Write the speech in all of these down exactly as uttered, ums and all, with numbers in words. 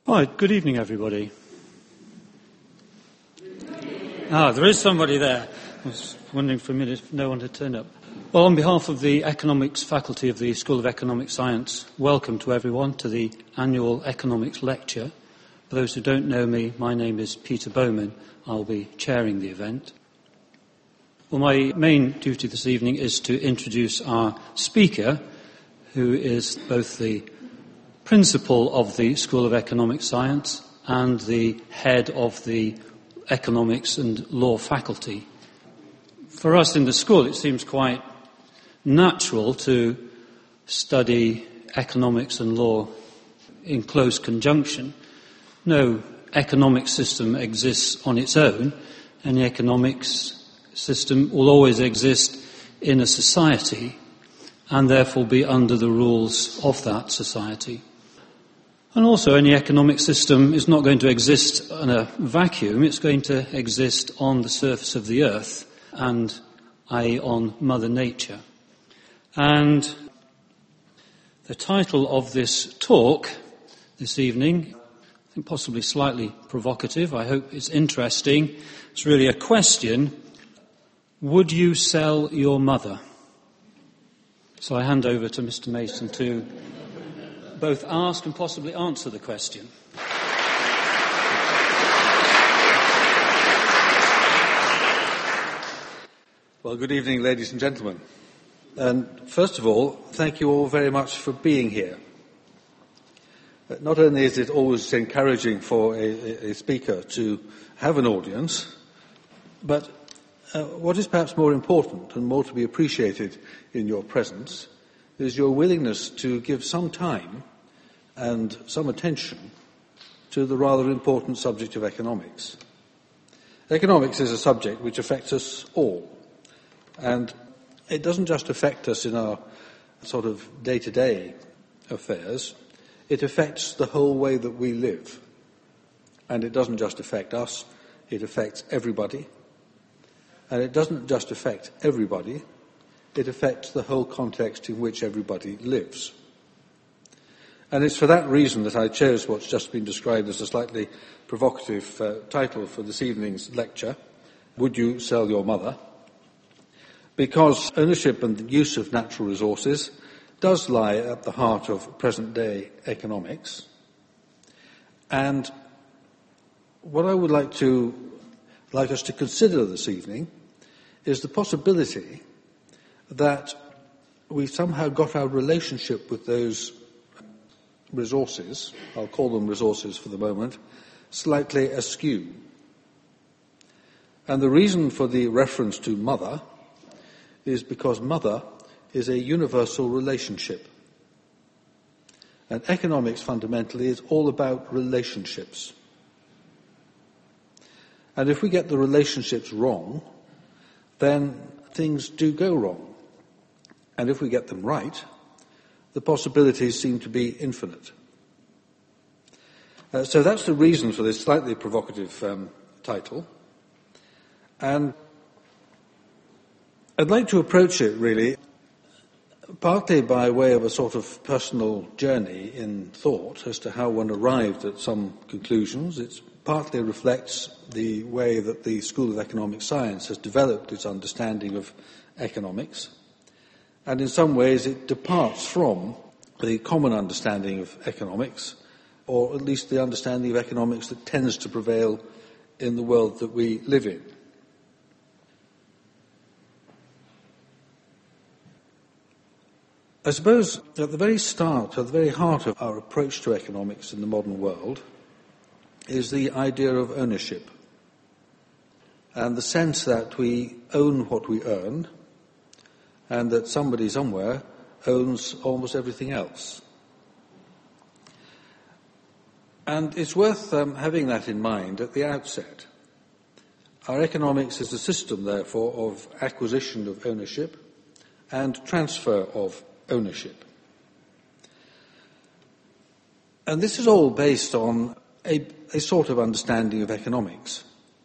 Hi, good evening, everybody. Ah, there is somebody there. I was wondering for a minute if no one had turned up. Well, on behalf of the Economics Faculty of the School of Economic Science, welcome to everyone to the annual Economics Lecture. For those who don't know me, my name is Peter Bowman. I'll be chairing the event. Well, my main duty this evening is to introduce our speaker, who is both the principal of the School of Economic Science and the head of the Economics and Law Faculty. For us in the school, it seems quite natural to study economics and law in close conjunction. No economic system exists on its own. Any economics system will always exist in a society and therefore be under the rules of that society. And also, any economic system is not going to exist in a vacuum. It's going to exist on the surface of the earth and, that is, on Mother Nature. And the title of this talk this evening, I think possibly slightly provocative, I hope it's interesting. It's really a question: would you sell your mother? So I hand over to Mister Mason to both ask and possibly answer the question. Well, good evening, ladies and gentlemen. And first of all, thank you all very much for being here. Not only is it always encouraging for a, a speaker to have an audience, but uh, what is perhaps more important and more to be appreciated in your presence is your willingness to give some time and some attention to the rather important subject of economics. Economics is a subject which affects us all, and it doesn't just affect us in our sort of day-to-day affairs, it affects the whole way that we live. And it doesn't just affect us, it affects everybody. And it doesn't just affect everybody, it affects the whole context in which everybody lives. And it's for that reason that I chose what's just been described as a slightly provocative uh, title for this evening's lecture, Would You Sell Your Mother? Because ownership and the use of natural resources does lie at the heart of present-day economics. And what I would like to like us to consider this evening is the possibility that we've somehow got our relationship with those resources, I'll call them resources for the moment, slightly askew. And the reason for the reference to mother is because mother is a universal relationship. And economics fundamentally is all about relationships. And if we get the relationships wrong, then things do go wrong. And if we get them right, the possibilities seem to be infinite. Uh, so that's the reason for this slightly provocative um, title. And I'd like to approach it really partly by way of a sort of personal journey in thought as to how one arrived at some conclusions. It partly reflects the way that the School of Economic Science has developed its understanding of economics. And in some ways it departs from the common understanding of economics, or at least the understanding of economics that tends to prevail in the world that we live in. I suppose at the very start, at the very heart of our approach to economics in the modern world is the idea of ownership, and the sense that we own what we earn, and that somebody somewhere owns almost everything else. And it's worth um, having that in mind at the outset. Our economics is a system, therefore, of acquisition of ownership and transfer of ownership. And this is all based on a, a sort of understanding of economics.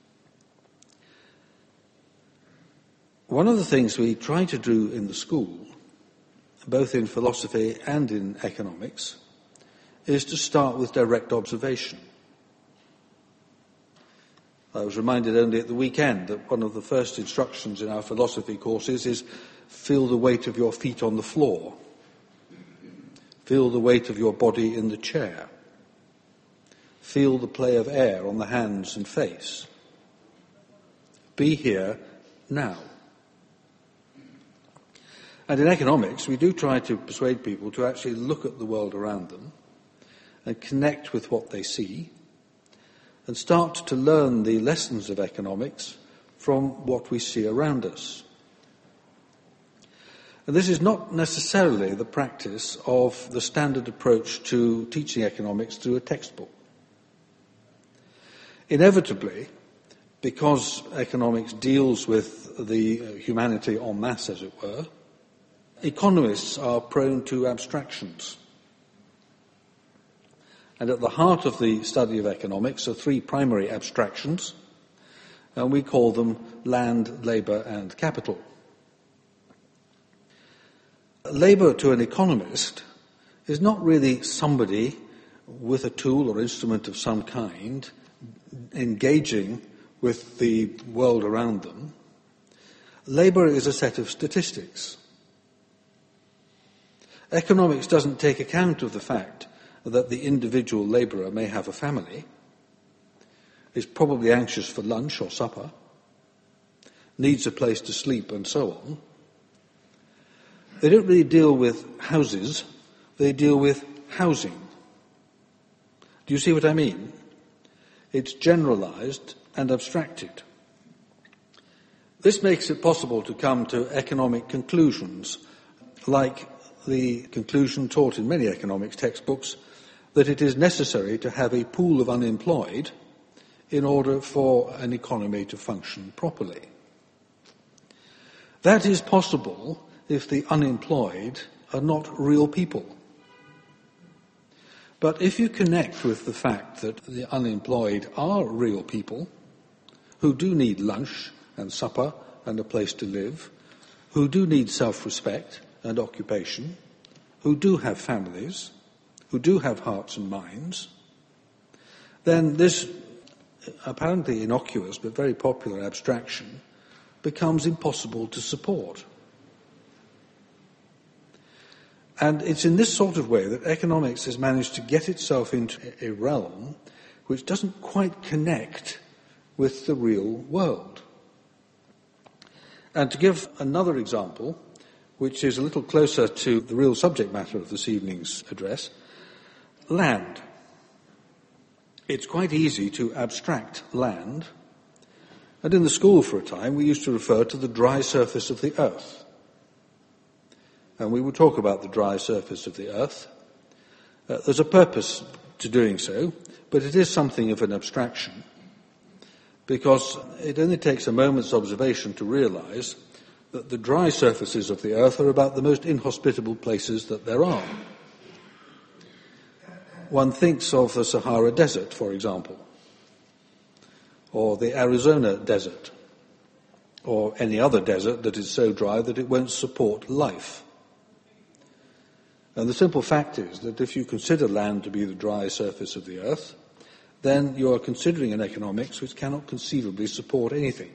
One of the things we try to do in the school, both in philosophy and in economics, is to start with direct observation. I was reminded only at the weekend that one of the first instructions in our philosophy courses is feel the weight of your feet on the floor. Feel the weight of your body in the chair. Feel the play of air on the hands and face. Be here now. And in economics, we do try to persuade people to actually look at the world around them and connect with what they see and start to learn the lessons of economics from what we see around us. And this is not necessarily the practice of the standard approach to teaching economics through a textbook. Inevitably, because economics deals with the humanity en masse, as it were, economists are prone to abstractions. And at the heart of the study of economics are three primary abstractions, and we call them land, labour, and capital. Labour to an economist is not really somebody with a tool or instrument of some kind engaging with the world around them. Labour is a set of statistics. Economics doesn't take account of the fact that the individual labourer may have a family, is probably anxious for lunch or supper, needs a place to sleep and so on. They don't really deal with houses, they deal with housing. Do you see what I mean? It's generalised and abstracted. This makes it possible to come to economic conclusions, like the conclusion taught in many economics textbooks that it is necessary to have a pool of unemployed in order for an economy to function properly. That is possible if the unemployed are not real people. But if you connect with the fact that the unemployed are real people who do need lunch and supper and a place to live, who do need self-respect and occupation, who do have families, who do have hearts and minds, then this apparently innocuous but very popular abstraction becomes impossible to support. And it's in this sort of way that economics has managed to get itself into a realm which doesn't quite connect with the real world. And to give another example, which is a little closer to the real subject matter of this evening's address, land. It's quite easy to abstract land, and in the school for a time we used to refer to the dry surface of the earth. And we would talk about the dry surface of the earth. Uh, there's a purpose to doing so, but it is something of an abstraction, because it only takes a moment's observation to realize that the dry surfaces of the earth are about the most inhospitable places that there are. One thinks of the Sahara Desert, for example, or the Arizona Desert, or any other desert that is so dry that it won't support life. And the simple fact is that if you consider land to be the dry surface of the earth, then you are considering an economics which cannot conceivably support anything.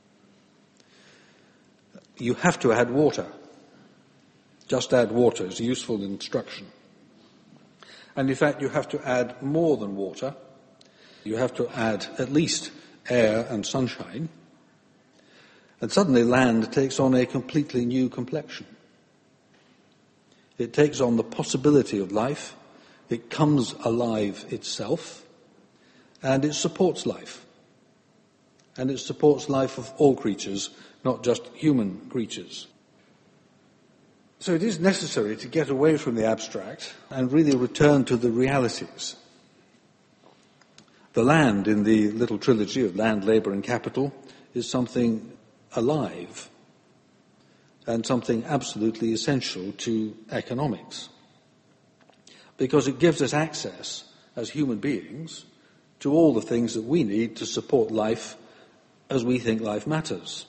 You have to add water. Just add water is a useful instruction. And in fact, you have to add more than water. You have to add at least air and sunshine. And suddenly land takes on a completely new complexion. It takes on the possibility of life. It comes alive itself. And it supports life. And it supports life of all creatures, not just human creatures. So it is necessary to get away from the abstract and really return to the realities. The land in the little trilogy of land, labour and capital is something alive and something absolutely essential to economics, because it gives us access as human beings to all the things that we need to support life as we think life matters.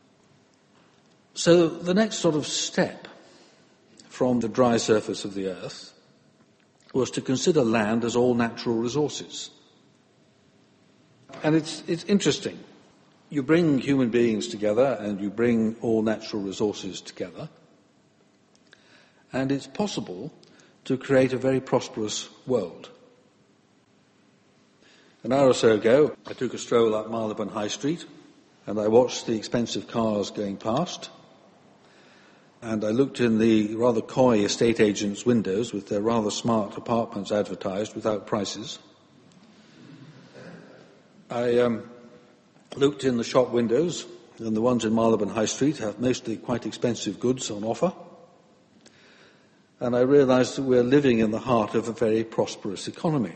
So the next sort of step from the dry surface of the earth was to consider land as all natural resources. And it's, it's interesting. You bring human beings together and you bring all natural resources together, and it's possible to create a very prosperous world. An hour or so ago, I took a stroll up Marylebone High Street, and I watched the expensive cars going past, and I looked in the rather coy estate agents' windows with their rather smart apartments advertised without prices. I um, looked in the shop windows, and the ones in Marylebone High Street have mostly quite expensive goods on offer. And I realized that we're living in the heart of a very prosperous economy.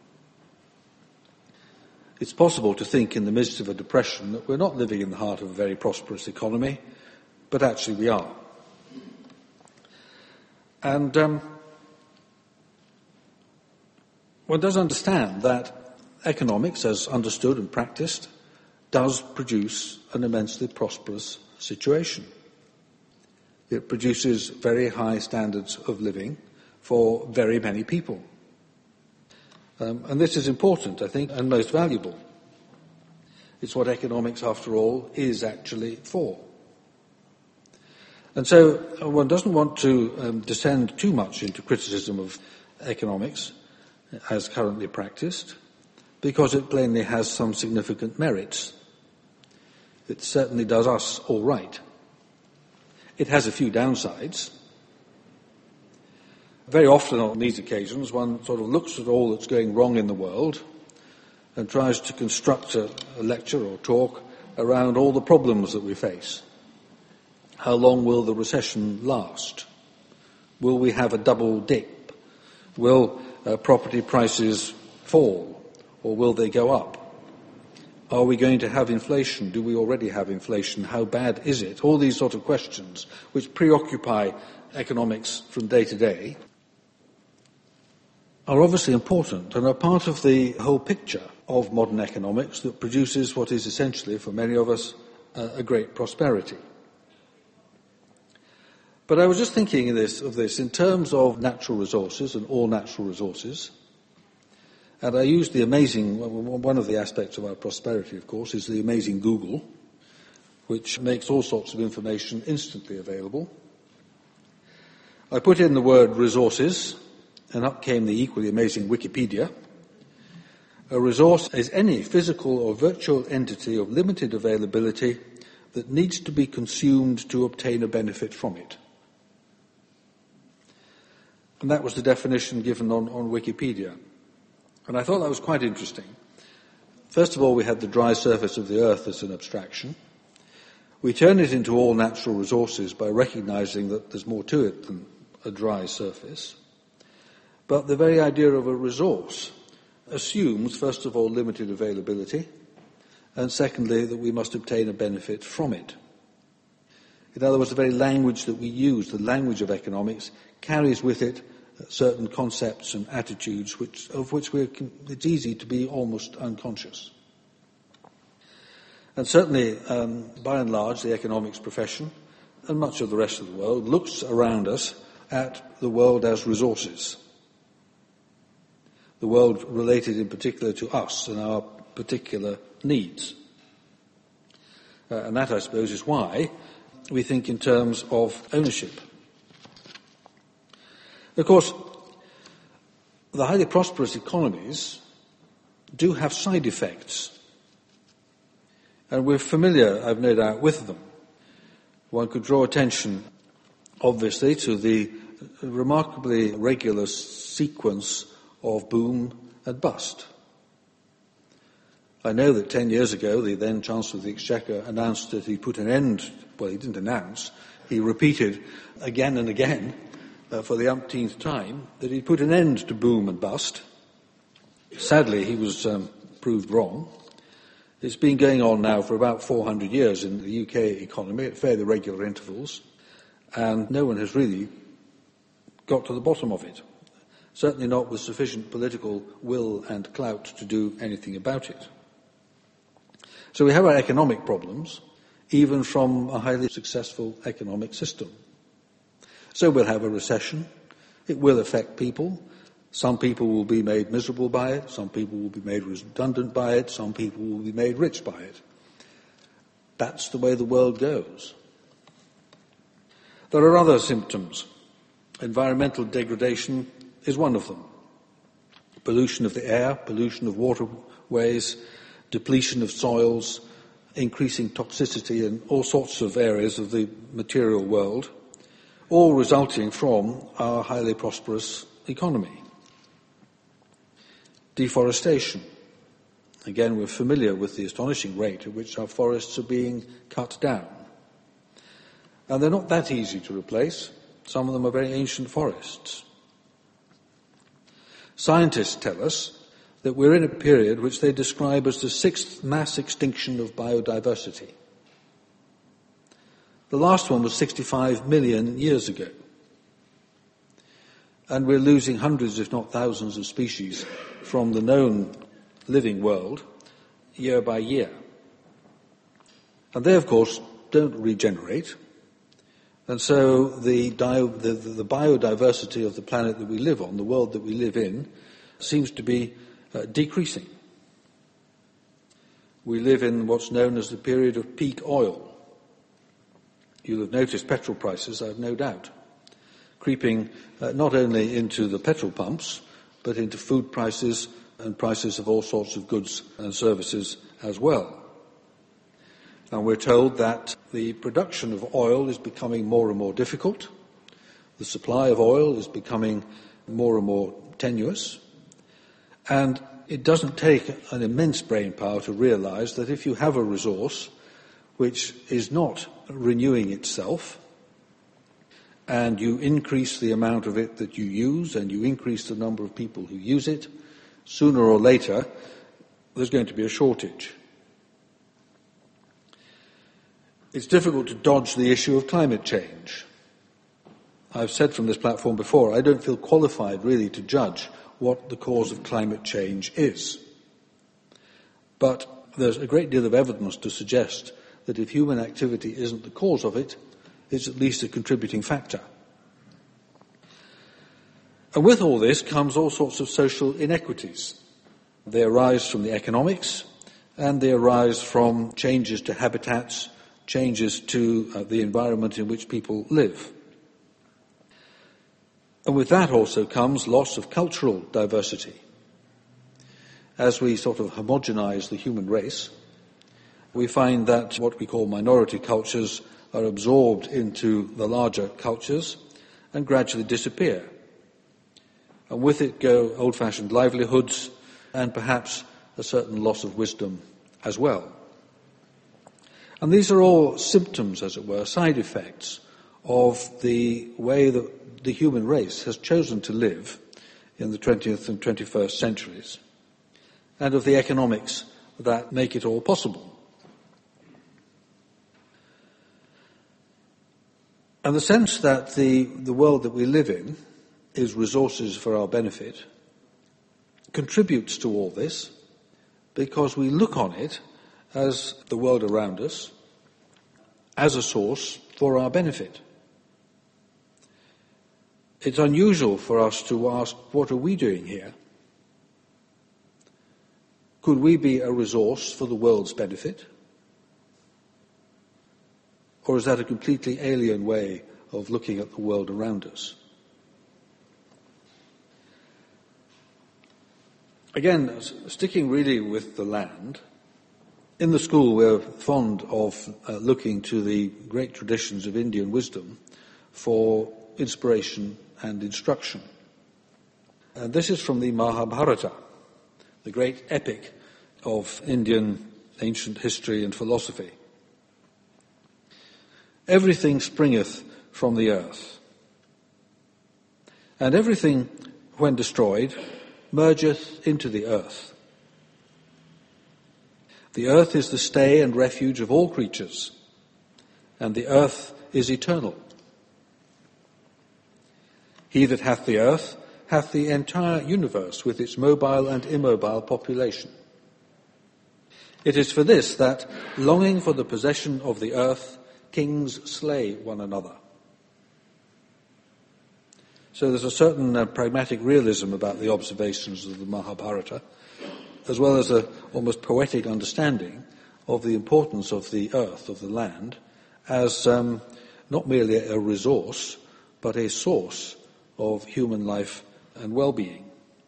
It's possible to think in the midst of a depression that we're not living in the heart of a very prosperous economy, but actually we are. And um, one does understand that economics, as understood and practiced, does produce an immensely prosperous situation. It produces very high standards of living for very many people. Um, and this is important, I think, and most valuable. It's what economics, after all, is actually for. And so uh, one doesn't want to um, descend too much into criticism of economics as currently practiced, because it plainly has some significant merits. It certainly does us all right. It has a few downsides. Very often on these occasions, one sort of looks at all that's going wrong in the world and tries to construct a, a lecture or talk around all the problems that we face. How long will the recession last? Will we have a double dip? Will uh, property prices fall, or will they go up? Are we going to have inflation? Do we already have inflation? How bad is it? All these sort of questions which preoccupy economics from day to day are obviously important and are part of the whole picture of modern economics that produces what is essentially, for many of us, uh, a great prosperity. But I was just thinking of this, of this in terms of natural resources and all natural resources. And I used the amazing, one of the aspects of our prosperity, of course, is the amazing Google, which makes all sorts of information instantly available. I put in the word resources, and up came the equally amazing Wikipedia. A resource is any physical or virtual entity of limited availability that needs to be consumed to obtain a benefit from it. And that was the definition given on, on Wikipedia. And I thought that was quite interesting. First of all, we had the dry surface of the earth as an abstraction. We turn it into all natural resources by recognizing that there's more to it than a dry surface. But the very idea of a resource assumes, first of all, limited availability, and secondly, that we must obtain a benefit from it. In other words, the very language that we use, the language of economics, carries with it certain concepts and attitudes which, of which we're, it's easy to be almost unconscious. And certainly, um, by and large, the economics profession and much of the rest of the world looks around us at the world as resources. The world related in particular to us and our particular needs. Uh, and that, I suppose, is why we think in terms of ownership. Of course, the highly prosperous economies do have side effects. And we're familiar, I've no doubt, with them. One could draw attention, obviously, to the remarkably regular sequence of boom and bust. I know that ten years ago, the then Chancellor of the Exchequer announced that he put an end, well, he didn't announce, he repeated again and again, Uh, for the umpteenth time, that he put an end to boom and bust. Sadly, he was um, proved wrong. It's been going on now for about four hundred years in the U K economy at fairly regular intervals, and no one has really got to the bottom of it. Certainly not with sufficient political will and clout to do anything about it. So we have our economic problems, even from a highly successful economic system. So we'll have a recession. It will affect people. Some people will be made miserable by it, some people will be made redundant by it, some people will be made rich by it. That's the way the world goes. There are other symptoms. Environmental degradation is one of them. Pollution of the air, pollution of waterways, depletion of soils, increasing toxicity in all sorts of areas of the material world, all resulting from our highly prosperous economy. Deforestation. Again, we're familiar with the astonishing rate at which our forests are being cut down. And they're not that easy to replace. Some of them are very ancient forests. Scientists tell us that we're in a period which they describe as the sixth mass extinction of biodiversity. The last one was sixty-five million years ago. And we're losing hundreds, if not thousands, of species from the known living world year by year. And they, of course, don't regenerate. And so the, di- the, the biodiversity of the planet that we live on, the world that we live in, seems to be uh, decreasing. We live in what's known as the period of peak oil. You'll have noticed petrol prices, I have no doubt, creeping uh, not only into the petrol pumps, but into food prices and prices of all sorts of goods and services as well. And we're told that the production of oil is becoming more and more difficult. The supply of oil is becoming more and more tenuous. And it doesn't take an immense brain power to realize that if you have a resource which is not renewing itself, and you increase the amount of it that you use, and you increase the number of people who use it, sooner or later there's going to be a shortage. It's difficult to dodge the issue of climate change. I've said from this platform before, I don't feel qualified really to judge what the cause of climate change is. But there's a great deal of evidence to suggest that if human activity isn't the cause of it, it's at least a contributing factor. And with all this comes all sorts of social inequities. They arise from the economics, and they arise from changes to habitats, changes to uh, the environment in which people live. And with that also comes loss of cultural diversity. As we sort of homogenize the human race, we find that what we call minority cultures are absorbed into the larger cultures and gradually disappear. And with it go old-fashioned livelihoods and perhaps a certain loss of wisdom as well. And these are all symptoms, as it were, side effects of the way that the human race has chosen to live in the twentieth and twenty-first centuries, and of the economics that make it all possible. And the sense that the, the world that we live in is resources for our benefit contributes to all this, because we look on it as the world around us, as a source for our benefit. It's unusual for us to ask, what are we doing here? Could we be a resource for the world's benefit? Or is that a completely alien way of looking at the world around us? Again, sticking really with the land, in the school we're fond of uh, looking to the great traditions of Indian wisdom for inspiration and instruction. And this is from the Mahabharata, the great epic of Indian ancient history and philosophy. Everything springeth from the earth, and everything, when destroyed, mergeth into the earth. The earth is the stay and refuge of all creatures, and the earth is eternal. He that hath the earth hath the entire universe with its mobile and immobile population. It is for this that, longing for the possession of the earth, kings slay one another. So there's a certain uh, pragmatic realism about the observations of the Mahabharata, as well as an almost poetic understanding of the importance of the earth, of the land, as um, not merely a resource, but a source of human life and well-being.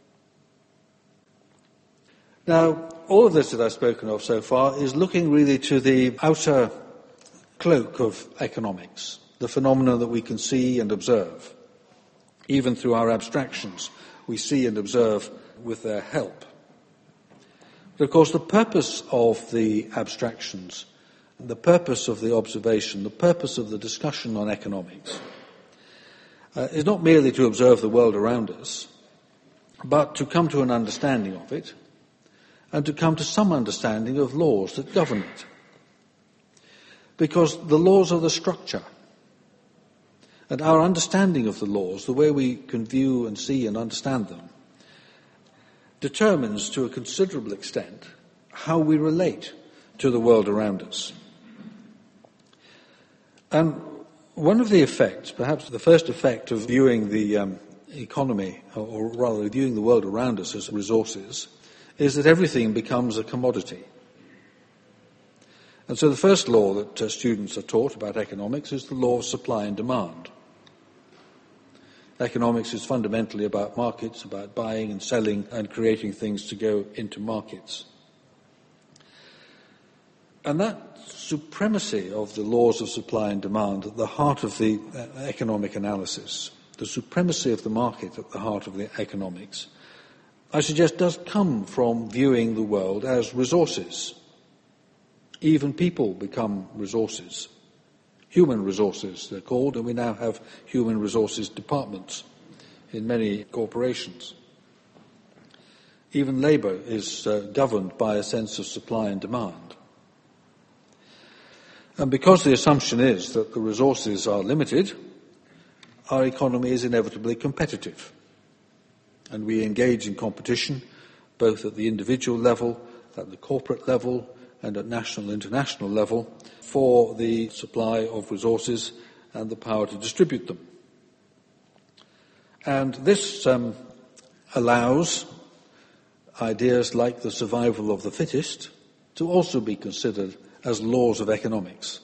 Now, all of this that I've spoken of so far is looking really to the outer cloak of economics, the phenomena that we can see and observe. Even through our abstractions, we see and observe with their help. But of course, the purpose of the abstractions, the purpose of the observation, the purpose of the discussion on economics uh, is not merely to observe the world around us, but to come to an understanding of it and to come to some understanding of laws that govern it. Because the laws are the structure. And our understanding of the laws, the way we can view and see and understand them, determines to a considerable extent how we relate to the world around us. And one of the effects, perhaps the first effect of viewing the um, economy, or, or rather viewing the world around us as resources, is that everything becomes a commodity. And so the first law that uh, students are taught about economics is the law of supply and demand. Economics is fundamentally about markets, about buying and selling and creating things to go into markets. And that supremacy of the laws of supply and demand at the heart of the uh, economic analysis, the supremacy of the market at the heart of the economics, I suggest does come from viewing the world as resources. Even people become resources. Human resources, they're called, and we now have human resources departments in many corporations. Even labour is uh, governed by a sense of supply and demand. And because the assumption is that the resources are limited, our economy is inevitably competitive. And we engage in competition both at the individual level, at the corporate level, and at national and international level for the supply of resources and the power to distribute them. And this um, allows ideas like the survival of the fittest to also be considered as laws of economics.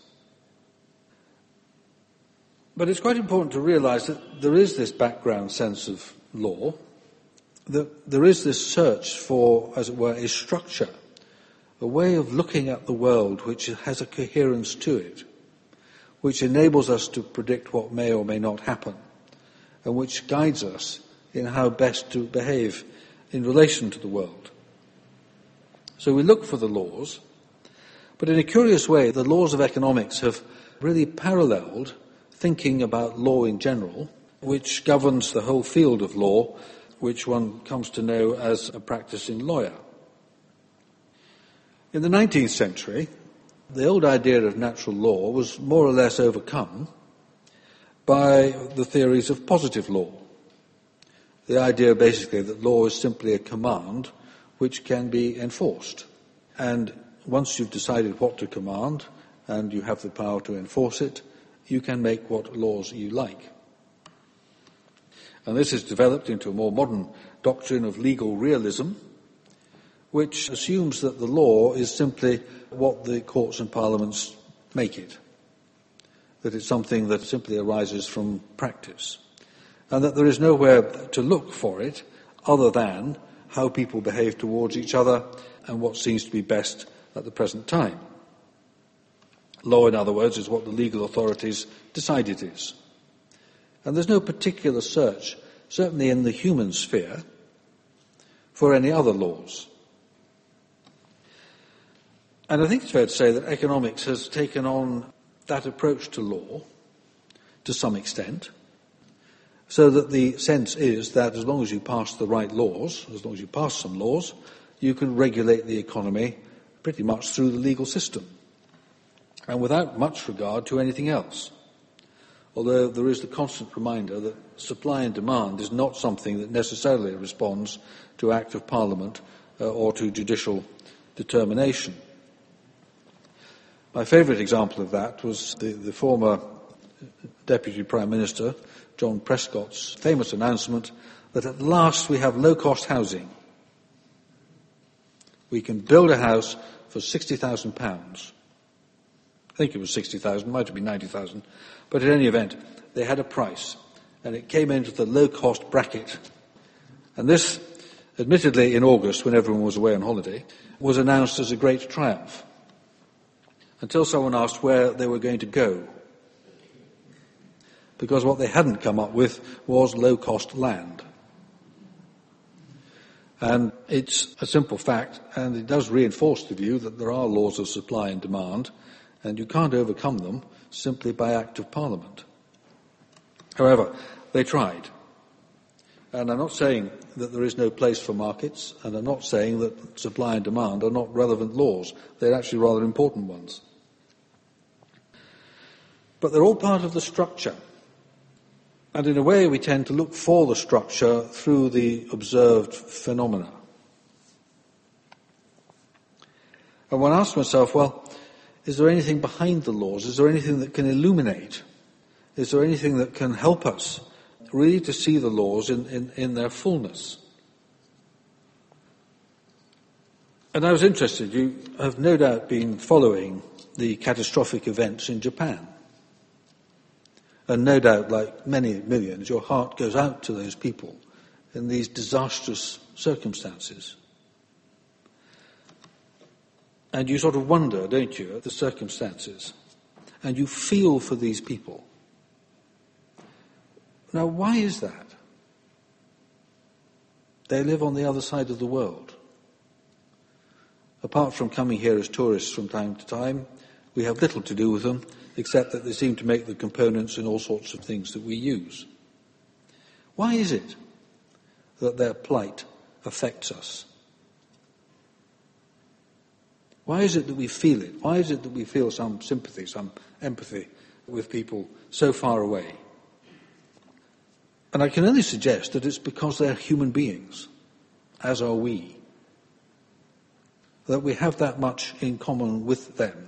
But it's quite important to realize that there is this background sense of law, that there is this search for, as it were, a structure, a way of looking at the world which has a coherence to it, which enables us to predict what may or may not happen, and which guides us in how best to behave in relation to the world. So we look for the laws, but in a curious way, the laws of economics have really paralleled thinking about law in general, which governs the whole field of law, which one comes to know as a practicing lawyer. In the nineteenth century, the old idea of natural law was more or less overcome by the theories of positive law. The idea basically that law is simply a command which can be enforced. And once you've decided what to command and you have the power to enforce it, you can make what laws you like. And this has developed into a more modern doctrine of legal realism, which assumes that the law is simply what the courts and parliaments make it, that it's something that simply arises from practice, and that there is nowhere to look for it other than how people behave towards each other and what seems to be best at the present time. Law, in other words, is what the legal authorities decide it is. And there's no particular search, certainly in the human sphere, for any other laws. And I think it's fair to say that economics has taken on that approach to law to some extent, so that the sense is that as long as you pass the right laws, as long as you pass some laws, you can regulate the economy pretty much through the legal system, and without much regard to anything else. Although there is the constant reminder that supply and demand is not something that necessarily responds to act of Parliament uh, or to judicial determination. My favourite example of that was the, the former Deputy Prime Minister, John Prescott's famous announcement that at last we have low-cost housing. We can build a house for sixty thousand pounds. I think it was sixty thousand, might have been ninety thousand. But in any event, they had a price, and it came into the low-cost bracket. And this, admittedly in August, when everyone was away on holiday, was announced as a great triumph, until someone asked where they were going to go. Because what they hadn't come up with was low-cost land. And it's a simple fact, and it does reinforce the view that there are laws of supply and demand, and you can't overcome them simply by act of Parliament. However, they tried. And I'm not saying that there is no place for markets, and I'm not saying that supply and demand are not relevant laws. They're actually rather important ones. But they're all part of the structure. And in a way, we tend to look for the structure through the observed phenomena. And one asks oneself, well, is there anything behind the laws? Is there anything that can illuminate? Is there anything that can help us really to see the laws in, in, in their fullness? And I was interested, you have no doubt been following the catastrophic events in Japan. And no doubt, like many millions, your heart goes out to those people in these disastrous circumstances. And you sort of wonder, don't you, at the circumstances. And you feel for these people. Now, why is that? They live on the other side of the world. Apart from coming here as tourists from time to time, we have little to do with them, except that they seem to make the components in all sorts of things that we use. Why is it that their plight affects us? Why is it that we feel it? Why is it that we feel some sympathy, some empathy with people so far away? And I can only suggest that it's because they're human beings, as are we. That we have that much in common with them.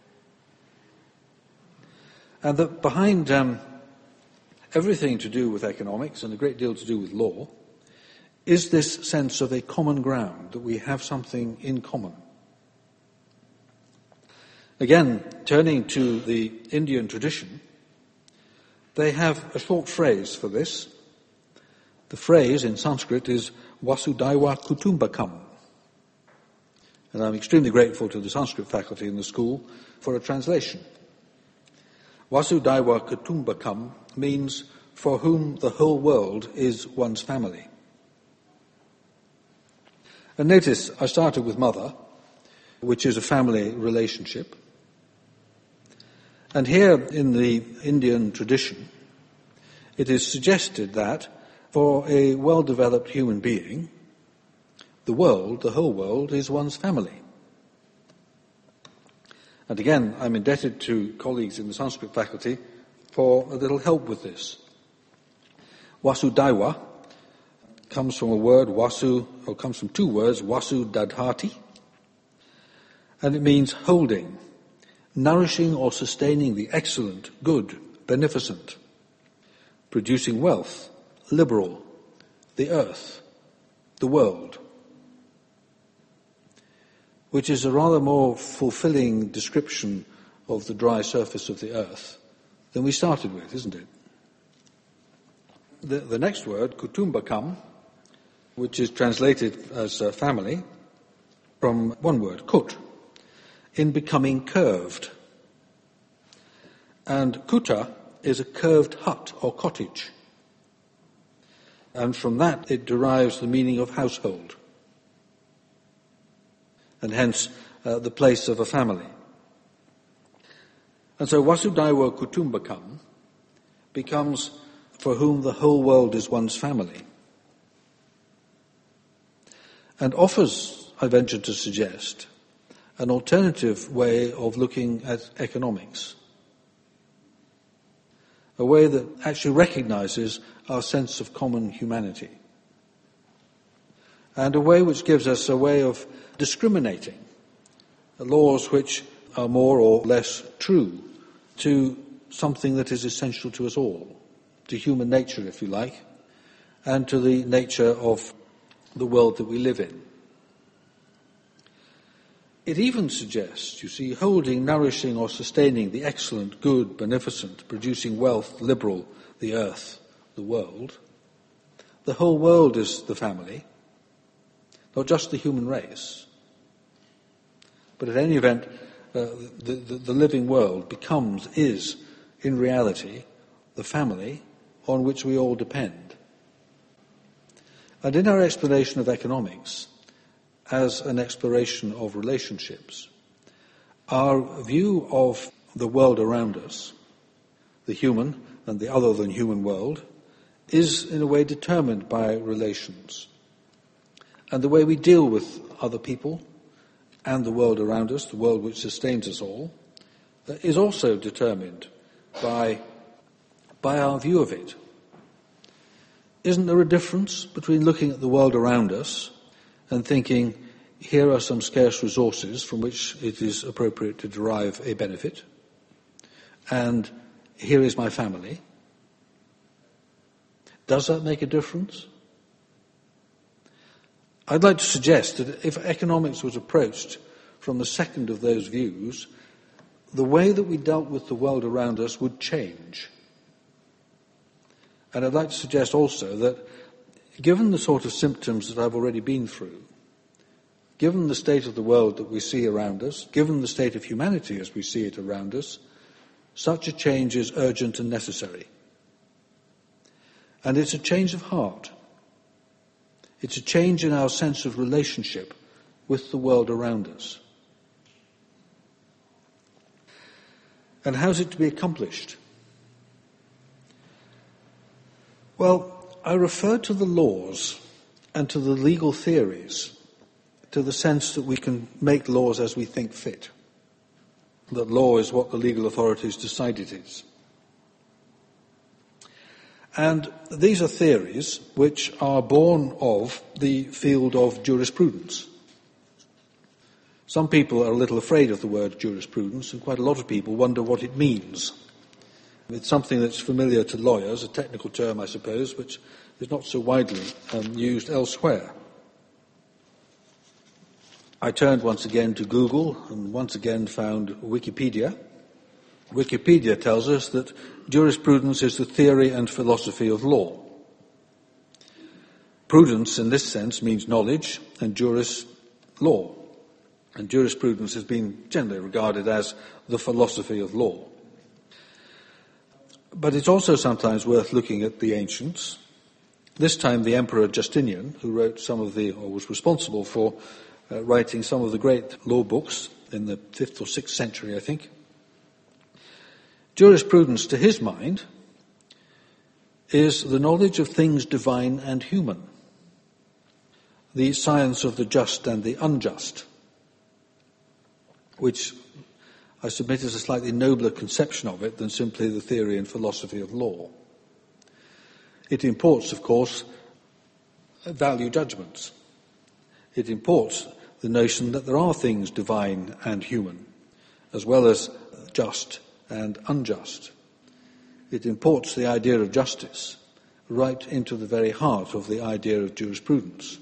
And that behind um, everything to do with economics and a great deal to do with law is this sense of a common ground, that we have something in common. Again, turning to the Indian tradition, they have a short phrase for this. The phrase in Sanskrit is Vasudhaiva Kutumbakam. And I'm extremely grateful to the Sanskrit faculty in the school for a translation. Vasudhaiva Kutumbakam means for whom the whole world is one's family. And notice, I started with mother, which is a family relationship. And here in the Indian tradition, it is suggested that for a well-developed human being, the world, the whole world, is one's family. And again, I'm indebted to colleagues in the Sanskrit faculty for a little help with this. Vasudhaiva comes from a word, vasu, or comes from two words, vasu dadhati, and it means holding, nourishing or sustaining the excellent, good, beneficent, producing wealth, liberal, the earth, the world, which is a rather more fulfilling description of the dry surface of the earth than we started with, isn't it? The, the next word, kutumbakam, which is translated as uh, family, from one word, kut, in becoming curved. And kuta is a curved hut or cottage. And from that it derives the meaning of household. And hence uh, the place of a family. And so Vasudhaiva Kutumbakam becomes for whom the whole world is one's family. And offers, I venture to suggest, an alternative way of looking at economics. A way that actually recognizes our sense of common humanity. And a way which gives us a way of discriminating laws which are more or less true to something that is essential to us all, to human nature, if you like, and to the nature of the world that we live in. It even suggests, you see, holding, nourishing or sustaining the excellent, good, beneficent, producing wealth, liberal, the earth, the world. The whole world is the family, not just the human race. But at any event, uh, the, the, the living world becomes, is, in reality, the family on which we all depend. And in our explanation of economics, as an exploration of relationships, our view of the world around us, the human and the other than human world, is in a way determined by relations. And the way we deal with other people and the world around us, the world which sustains us all, is also determined by, by our view of it. Isn't there a difference between looking at the world around us and thinking, here are some scarce resources from which it is appropriate to derive a benefit, and here is my family? Does that make a difference? I'd like to suggest that if economics was approached from the second of those views, the way that we dealt with the world around us would change. And I'd like to suggest also that, given the sort of symptoms that I've already been through, given the state of the world that we see around us, given the state of humanity as we see it around us, such a change is urgent and necessary. And it's a change of heart. It's a change in our sense of relationship with the world around us. And how's it to be accomplished? Well, I refer to the laws and to the legal theories, to the sense that we can make laws as we think fit, that law is what the legal authorities decide it is. And these are theories which are born of the field of jurisprudence. Some people are a little afraid of the word jurisprudence, and quite a lot of people wonder what it means. It's something that's familiar to lawyers, a technical term, I suppose, which is not so widely um, used elsewhere. I turned once again to Google and once again found Wikipedia. Wikipedia tells us that jurisprudence is the theory and philosophy of law. Prudence, in this sense, means knowledge, and juris, law. And jurisprudence has been generally regarded as the philosophy of law. But it's also sometimes worth looking at the ancients. This time the Emperor Justinian, who wrote some of the, or was responsible for uh, writing some of the great law books in the fifth or sixth century, I think. Jurisprudence, to his mind, is the knowledge of things divine and human, the science of the just and the unjust, which I submit is a slightly nobler conception of it than simply the theory and philosophy of law. It imports, of course, value judgments. It imports the notion that there are things divine and human, as well as just and unjust. It imports the idea of justice right into the very heart of the idea of jurisprudence.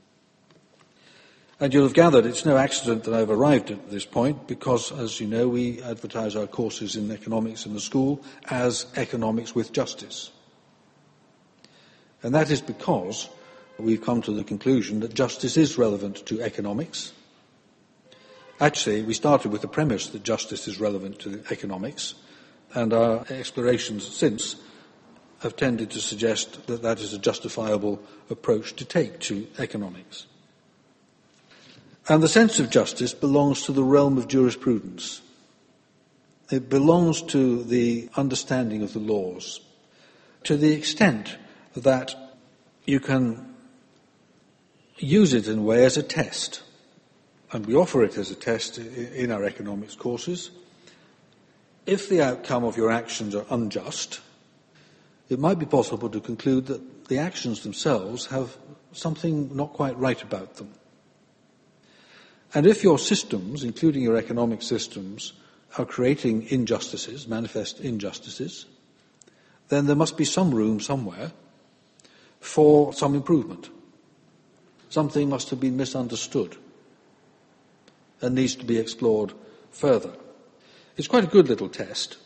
And you'll have gathered it's no accident that I've arrived at this point because, as you know, we advertise our courses in economics in the school as economics with justice. And that is because we've come to the conclusion that justice is relevant to economics. Actually, we started with the premise that justice is relevant to economics, and our explorations since have tended to suggest that that is a justifiable approach to take to economics. And the sense of justice belongs to the realm of jurisprudence. It belongs to the understanding of the laws, to the extent that you can use it in a way as a test. And we offer it as a test in our economics courses. If the outcome of your actions are unjust, it might be possible to conclude that the actions themselves have something not quite right about them. And if your systems, including your economic systems, are creating injustices, manifest injustices, then there must be some room somewhere for some improvement. Something must have been misunderstood and needs to be explored further. It's quite a good little test.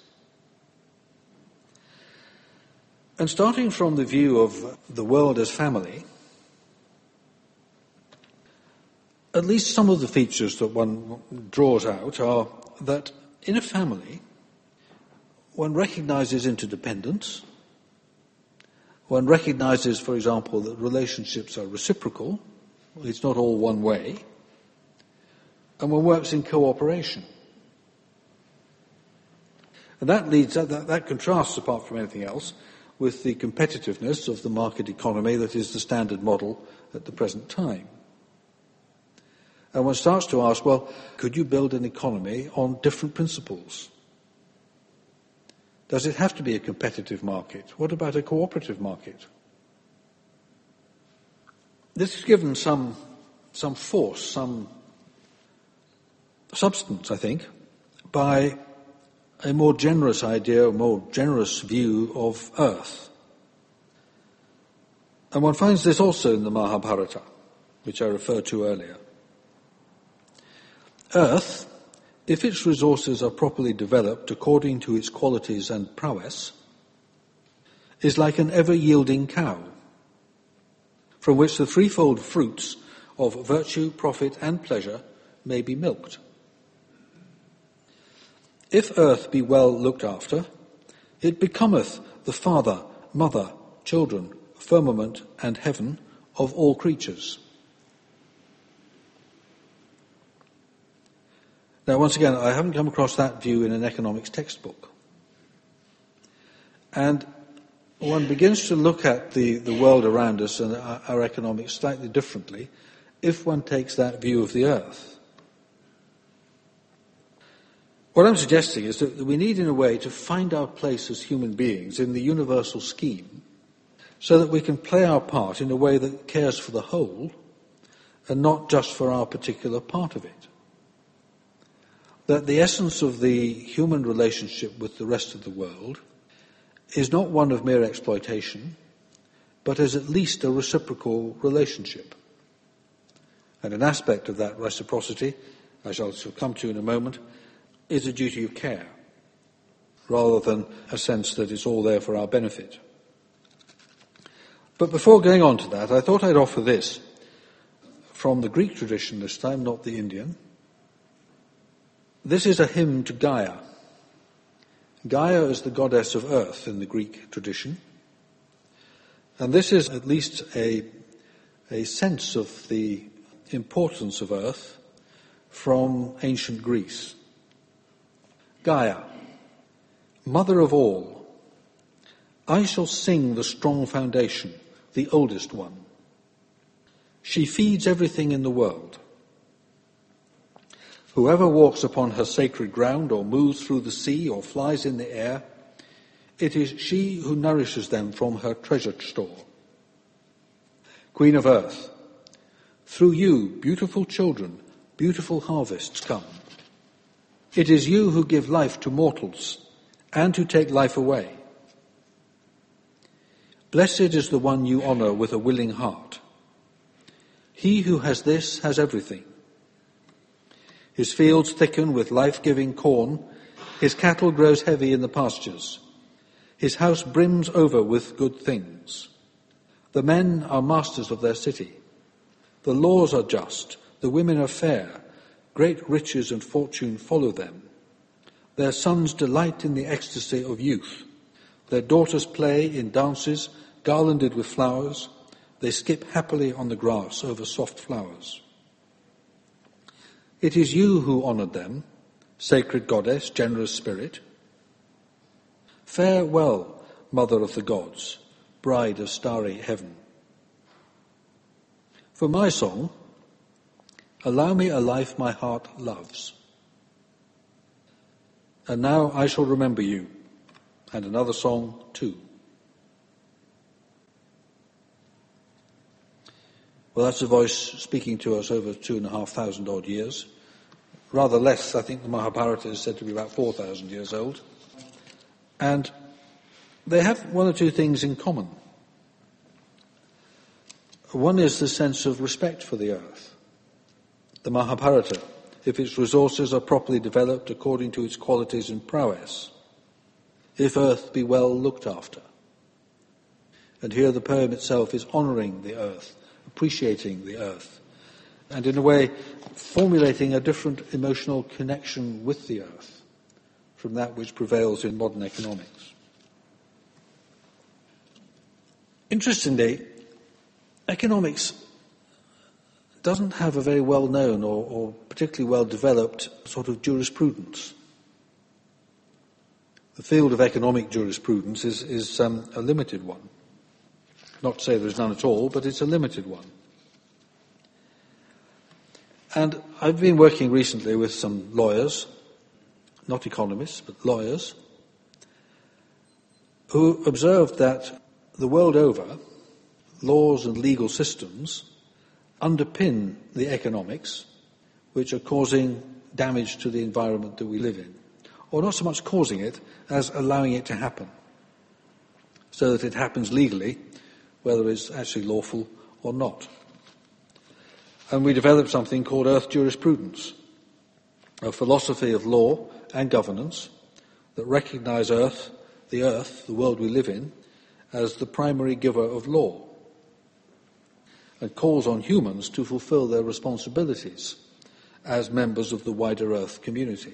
And starting from the view of the world as family, at least some of the features that one draws out are that in a family, one recognizes interdependence, one recognizes, for example, that relationships are reciprocal, it's not all one way, and one works in cooperation. And that leads, that, that contrasts, apart from anything else, with the competitiveness of the market economy that is the standard model at the present time. And one starts to ask, well, could you build an economy on different principles? Does it have to be a competitive market? What about a cooperative market? This is given some, some force, some substance, I think, by a more generous idea, a more generous view of Earth. And one finds this also in the Mahabharata, which I referred to earlier. Earth, if its resources are properly developed according to its qualities and prowess, is like an ever-yielding cow, from which the threefold fruits of virtue, profit, and pleasure may be milked. If earth be well looked after, it becometh the father, mother, children, firmament, and heaven of all creatures. Now, once again, I haven't come across that view in an economics textbook. And one begins to look at the, the world around us and our, our economics slightly differently if one takes that view of the earth. What I'm suggesting is that we need, in a way, to find our place as human beings in the universal scheme so that we can play our part in a way that cares for the whole and not just for our particular part of it. That the essence of the human relationship with the rest of the world is not one of mere exploitation, but is at least a reciprocal relationship. And an aspect of that reciprocity, I shall come to in a moment, is a duty of care, rather than a sense that it's all there for our benefit. But before going on to that, I thought I'd offer this, from the Greek tradition this time, not the Indian. This is a hymn to Gaia. Gaia is the goddess of earth in the Greek tradition. And this is at least a, a sense of the importance of earth from ancient Greece. Gaia, mother of all, I shall sing the strong foundation, the oldest one. She feeds everything in the world. Whoever walks upon her sacred ground or moves through the sea or flies in the air, it is she who nourishes them from her treasured store. Queen of earth, through you, beautiful children, beautiful harvests come. It is you who give life to mortals and who take life away. Blessed is the one you honor with a willing heart. He who has this has everything. His fields thicken with life-giving corn. His cattle grows heavy in the pastures. His house brims over with good things. The men are masters of their city. The laws are just. The women are fair. Great riches and fortune follow them. Their sons delight in the ecstasy of youth. Their daughters play in dances garlanded with flowers. They skip happily on the grass over soft flowers. It is you who honored them, sacred goddess, generous spirit. Farewell, mother of the gods, bride of starry heaven. For my song, allow me a life my heart loves. And now I shall remember you, and another song too. Well, that's a voice speaking to us over two and a half thousand odd years. Rather less, I think the Mahabharata is said to be about four thousand years old. And they have one or two things in common. One is the sense of respect for the earth. The Mahabharata, if its resources are properly developed according to its qualities and prowess, if earth be well looked after. And here the poem itself is honouring the earth, appreciating the earth, and in a way formulating a different emotional connection with the earth from that which prevails in modern economics. Interestingly, economics doesn't have a very well-known or, or particularly well-developed sort of jurisprudence. The field of economic jurisprudence is, is um, a limited one. Not to say there's none at all, but it's a limited one. And I've been working recently with some lawyers, not economists, but lawyers, who observed that the world over, laws and legal systems underpin the economics which are causing damage to the environment that we live in. Or not so much causing it as allowing it to happen, so that it happens legally, whether it's actually lawful or not. And we developed something called Earth Jurisprudence, a philosophy of law and governance that recognise Earth, the Earth, the world we live in, as the primary giver of law, and calls on humans to fulfil their responsibilities as members of the wider Earth community.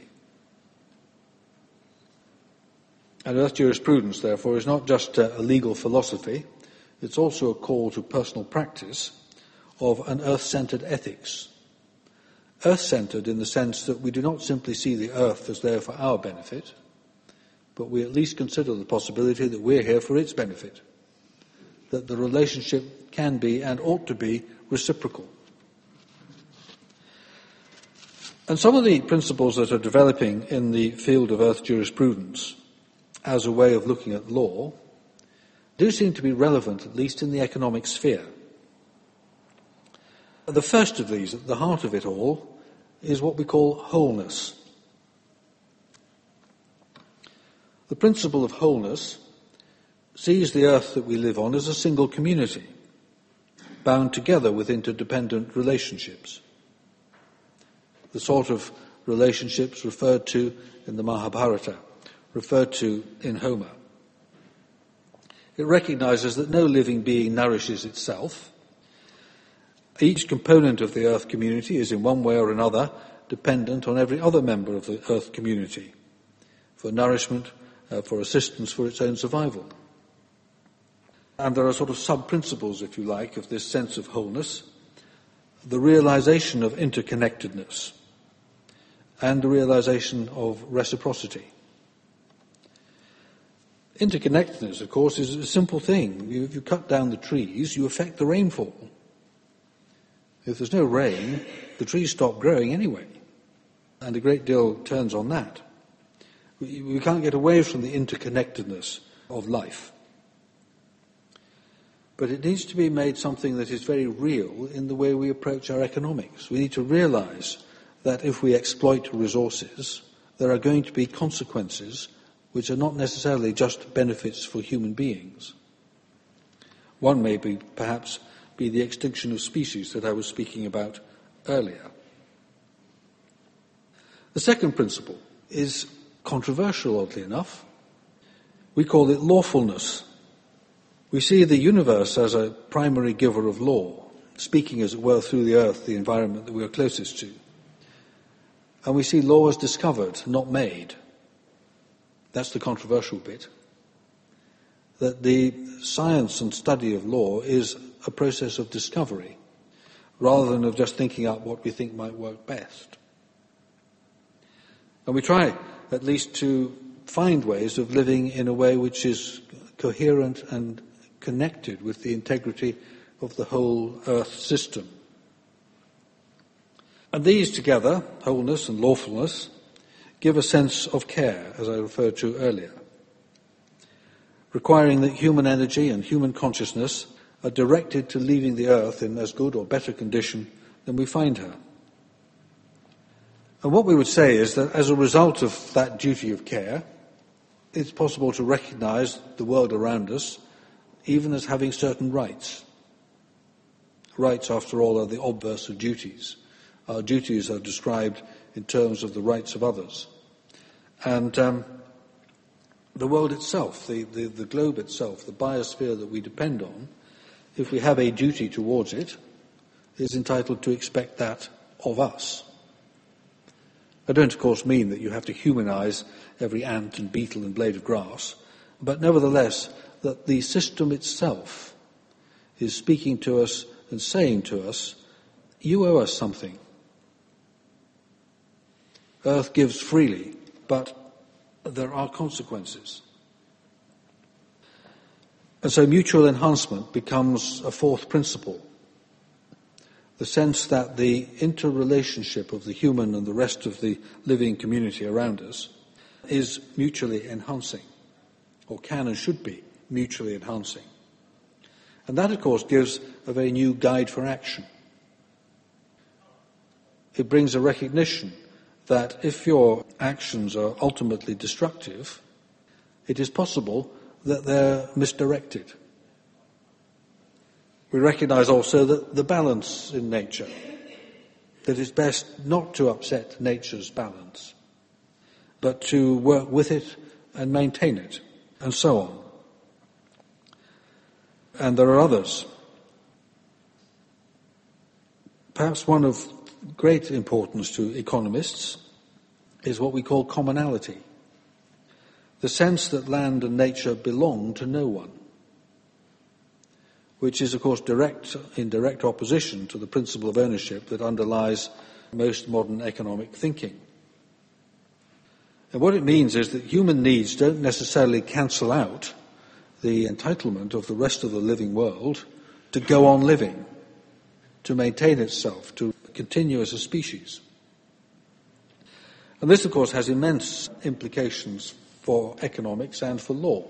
And Earth Jurisprudence, therefore, is not just a legal philosophy, it's also a call to personal practice of an earth-centred ethics. Earth-centred in the sense that we do not simply see the earth as there for our benefit, but we at least consider the possibility that we're here for its benefit, that the relationship can be and ought to be reciprocal. And some of the principles that are developing in the field of Earth Jurisprudence as a way of looking at law do seem to be relevant, at least in the economic sphere. The first of these, at the heart of it all, is what we call wholeness. The principle of wholeness sees the earth that we live on as a single community, bound together with interdependent relationships. The sort of relationships referred to in the Mahabharata, referred to in Homer. It recognizes that no living being nourishes itself. Each component of the earth community is in one way or another dependent on every other member of the earth community for nourishment, uh, for assistance, for its own survival. And there are sort of sub-principles, if you like, of this sense of wholeness, the realization of interconnectedness and the realization of reciprocity. Interconnectedness, of course, is a simple thing. You, if you cut down the trees, you affect the rainfall. If there's no rain, the trees stop growing anyway. And a great deal turns on that. We, we can't get away from the interconnectedness of life. But it needs to be made something that is very real in the way we approach our economics. We need to realize that if we exploit resources, there are going to be consequences which are not necessarily just benefits for human beings. One may be, perhaps, be the extinction of species that I was speaking about earlier. The second principle is controversial, oddly enough. We call it lawfulness. We see the universe as a primary giver of law, speaking, as it were, through the earth, the environment that we are closest to. And we see laws discovered, not made. That's the controversial bit. That the science and study of law is a process of discovery, rather than of just thinking out what we think might work best. And we try, at least, to find ways of living in a way which is coherent and connected with the integrity of the whole Earth system. And these together, wholeness and lawfulness, give a sense of care, as I referred to earlier, requiring that human energy and human consciousness are directed to leaving the earth in as good or better condition than we find her. And what we would say is that as a result of that duty of care, it's possible to recognize the world around us even as having certain rights. Rights, after all, are the obverse of duties. Our duties are described in terms of the rights of others. And um, the world itself, the, the, the globe itself, the biosphere that we depend on, if we have a duty towards it, is entitled to expect that of us. I don't, of course, mean that you have to humanize every ant and beetle and blade of grass, but nevertheless that the system itself is speaking to us and saying to us, you owe us something. Earth gives freely, but there are consequences. And so mutual enhancement becomes a fourth principle. The sense that the interrelationship of the human and the rest of the living community around us is mutually enhancing, or can and should be mutually enhancing. And that, of course, gives a very new guide for action. It brings a recognition that if your actions are ultimately destructive, it is possible that they're misdirected. We recognize also that the balance in nature, that it's best not to upset nature's balance, but to work with it and maintain it, and so on. And there are others. Perhaps one of great importance to economists is what we call commonality. The sense that land and nature belong to no one, which is, of course, direct, in direct opposition to the principle of ownership that underlies most modern economic thinking. And what it means is that human needs don't necessarily cancel out the entitlement of the rest of the living world to go on living, to maintain itself, to continue as a species. And this, of course, has immense implications for economics and for law.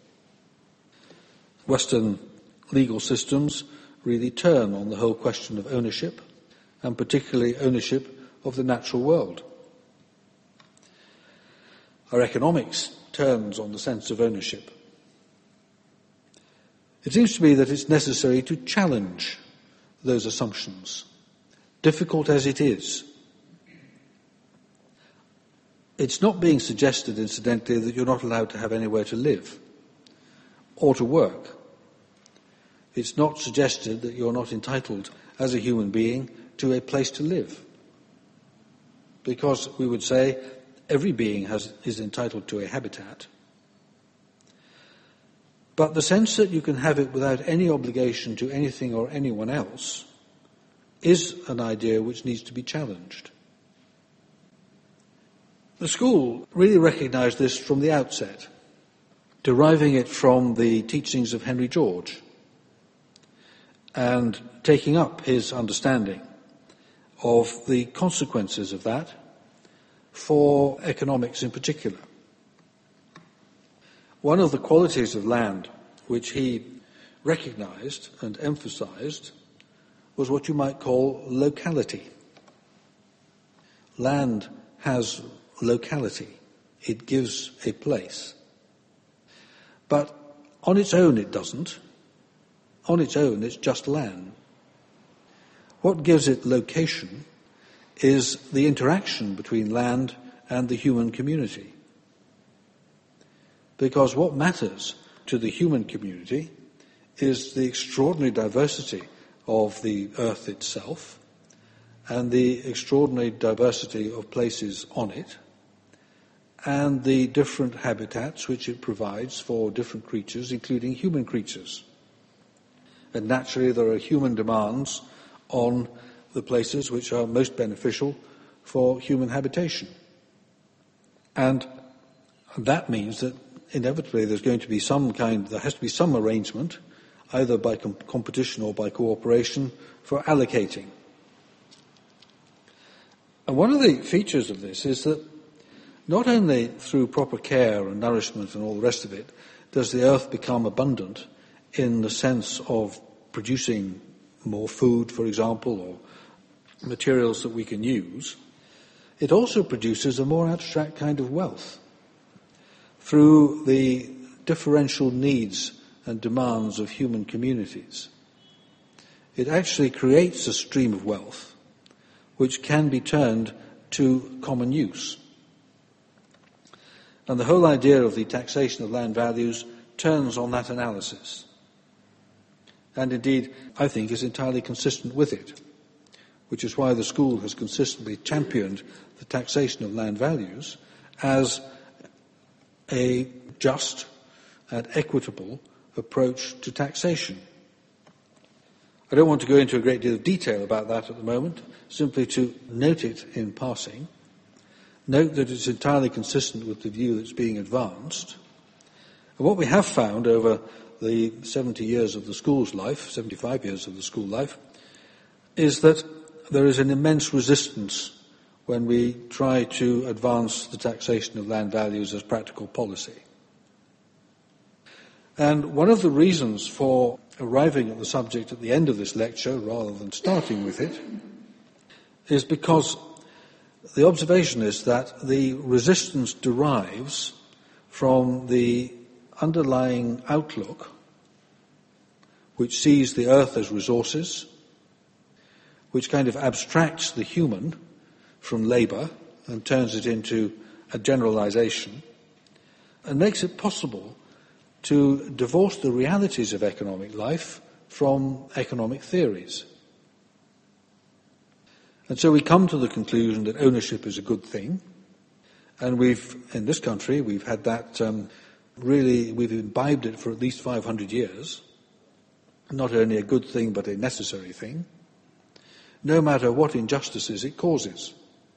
Western legal systems really turn on the whole question of ownership, and particularly ownership of the natural world. Our economics turns on the sense of ownership. It seems to me that it's necessary to challenge those assumptions, difficult as it is. It's not being suggested, incidentally, that you're not allowed to have anywhere to live or to work. It's not suggested that you're not entitled, as a human being, to a place to live. Because we would say every being has, is entitled to a habitat. But the sense that you can have it without any obligation to anything or anyone else is an idea which needs to be challenged. The school really recognized this from the outset, deriving it from the teachings of Henry George, and taking up his understanding of the consequences of that for economics in particular. One of the qualities of land which he recognized and emphasized was what you might call locality. Land has locality. It gives a place. But on its own it doesn't. On its own it's just land. What gives it location is the interaction between land and the human community. Because what matters to the human community is the extraordinary diversity of the earth itself and the extraordinary diversity of places on it and the different habitats which it provides for different creatures, including human creatures. And naturally there are human demands on the places which are most beneficial for human habitation. And that means that inevitably there's going to be some kind, there has to be some arrangement, either by com- competition or by cooperation, for allocating. And one of the features of this is that not only through proper care and nourishment and all the rest of it does the earth become abundant in the sense of producing more food, for example, or materials that we can use, it also produces a more abstract kind of wealth. through the differential needs and demands of human communities. It actually creates a stream of wealth which can be turned to common use. And the whole idea of the taxation of land values turns on that analysis. And indeed, I think is entirely consistent with it, which is why the school has consistently championed the taxation of land values as a just and equitable approach to taxation. I don't want to go into a great deal of detail about that at the moment, simply to note it in passing. Note that it's entirely consistent with the view that's being advanced. And what we have found over the seventy years of the school's life, seventy-five years of the school life, is that there is an immense resistance when we try to advance the taxation of land values as practical policy. And one of the reasons for arriving at the subject at the end of this lecture, rather than starting with it, is because the observation is that the resistance derives from the underlying outlook which sees the earth as resources, which kind of abstracts the human from labour and turns it into a generalisation, and makes it possible to divorce the realities of economic life from economic theories. And so we come to the conclusion that ownership is a good thing, and we've, in this country, we've had that, um, really, we've imbibed it for at least five hundred years, not only a good thing but a necessary thing, no matter what injustices it causes.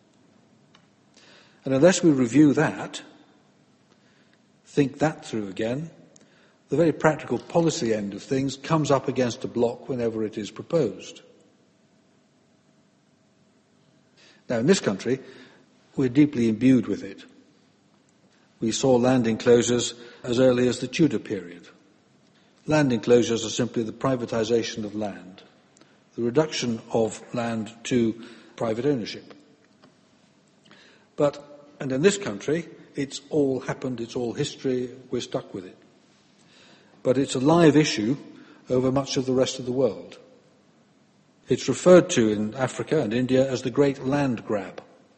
And unless we review that, think that through again, the very practical policy end of things comes up against a block whenever it is proposed. Now, in this country, we're deeply imbued with it. We saw land enclosures as early as the Tudor period. Land enclosures are simply the privatisation of land, the reduction of land to private ownership. But, and in this country, it's all happened, it's all history, we're stuck with it. But it's a live issue over much of the rest of the world. It's referred to in Africa and India as the Great Land Grab.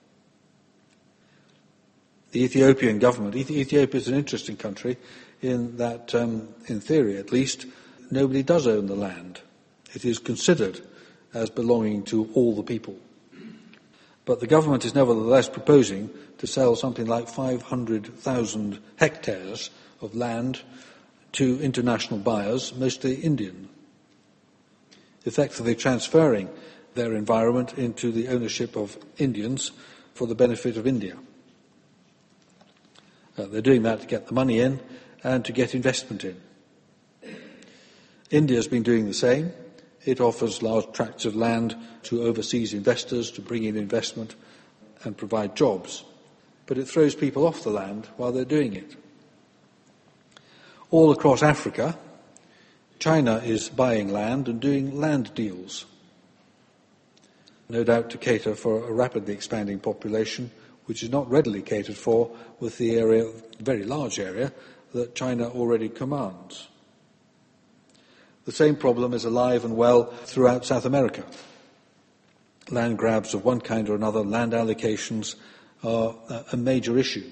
The Ethiopian government, Ethiopia is an interesting country in that, um, in theory at least, nobody does own the land. It is considered as belonging to all the people. But the government is nevertheless proposing to sell something like five hundred thousand hectares of land to international buyers, mostly Indian, effectively transferring their environment into the ownership of Indians for the benefit of India. Uh, they're doing that to get the money in and to get investment in. India's been doing the same. It offers large tracts of land to overseas investors to bring in investment and provide jobs. But it throws people off the land while they're doing it. All across Africa, China is buying land and doing land deals, no doubt to cater for a rapidly expanding population, which is not readily catered for with the area, very large area, that China already commands. The same problem is alive and well throughout South America. Land grabs of one kind or another, land allocations are a major issue.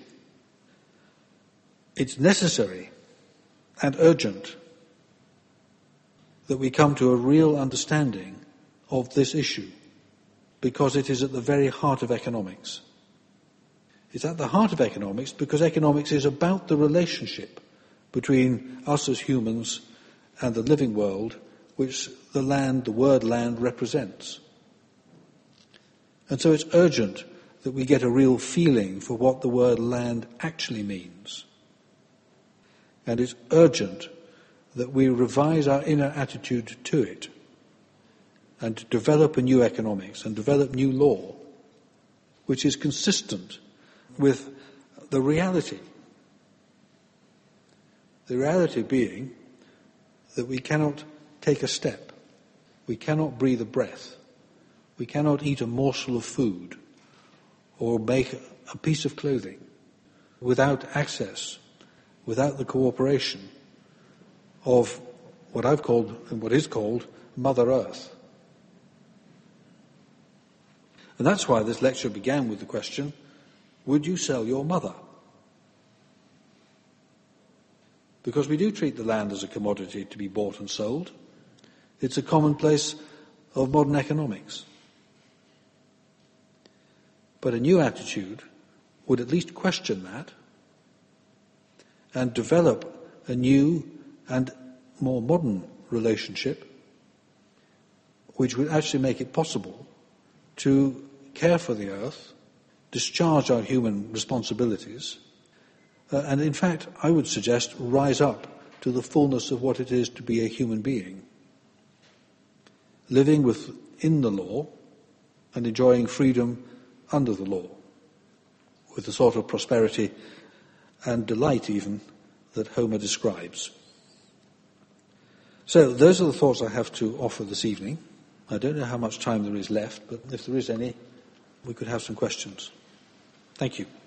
It's necessary and urgent that we come to a real understanding of this issue, because it is at the very heart of economics. It's at the heart of economics because economics is about the relationship between us as humans and the living world which the land, the word land, represents. And so it's urgent that we get a real feeling for what the word land actually means. And it's urgent that we revise our inner attitude to it and to develop a new economics and develop new law which is consistent with the reality. The reality being that we cannot take a step, we cannot breathe a breath, we cannot eat a morsel of food or make a piece of clothing without access without the cooperation of what I've called, and what is called, Mother Earth. And that's why this lecture began with the question, would you sell your mother? Because we do treat the land as a commodity to be bought and sold. It's a commonplace of modern economics. But a new attitude would at least question that and develop a new and more modern relationship which would actually make it possible to care for the earth, discharge our human responsibilities, uh, and in fact, I would suggest, rise up to the fullness of what it is to be a human being, living within the law and enjoying freedom under the law, with the sort of prosperity and delight even that Homer describes. So those are the thoughts I have to offer this evening. I don't know how much time there is left, but if there is any, we could have some questions. Thank you.